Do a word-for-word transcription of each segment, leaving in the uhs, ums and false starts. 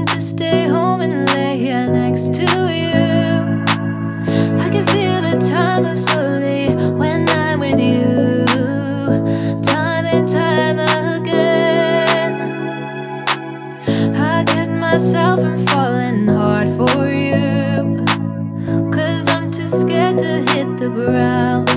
to stay home and lay here next to you. I can feel the time move slowly when I'm with you. Time and time again, I get myself from falling hard for you, 'cause I'm too scared to hit the ground.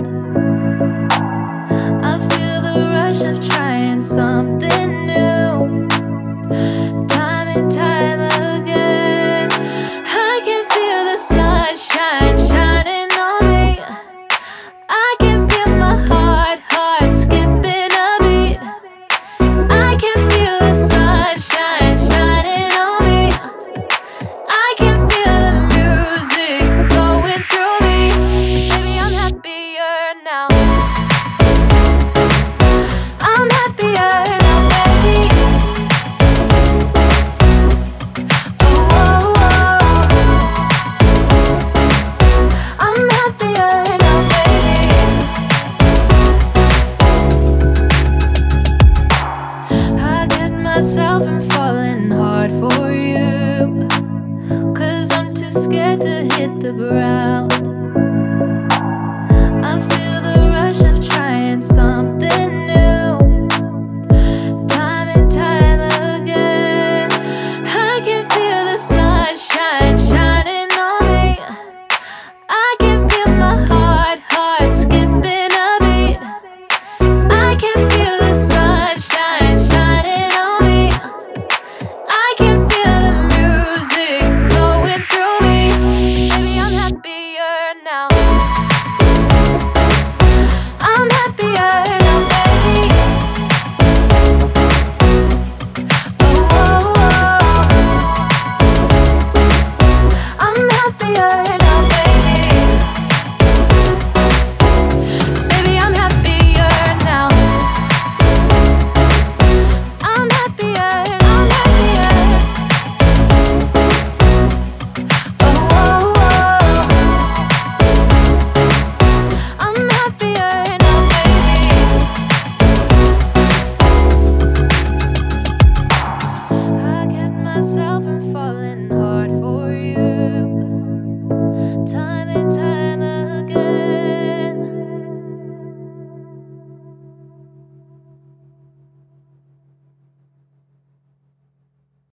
I feel the rush of trying something new. Time and time again, I can feel the sunshine shining on me. I can feel my heart, heart skipping a beat. I can feel the sunshine shining on me. I can feel the music flowing through me. Baby, I'm happier now. I'm happier now, baby. Oh, oh, oh. I'm happier now, baby. I get myself from falling hard for you, 'cause I'm too scared to hit the ground.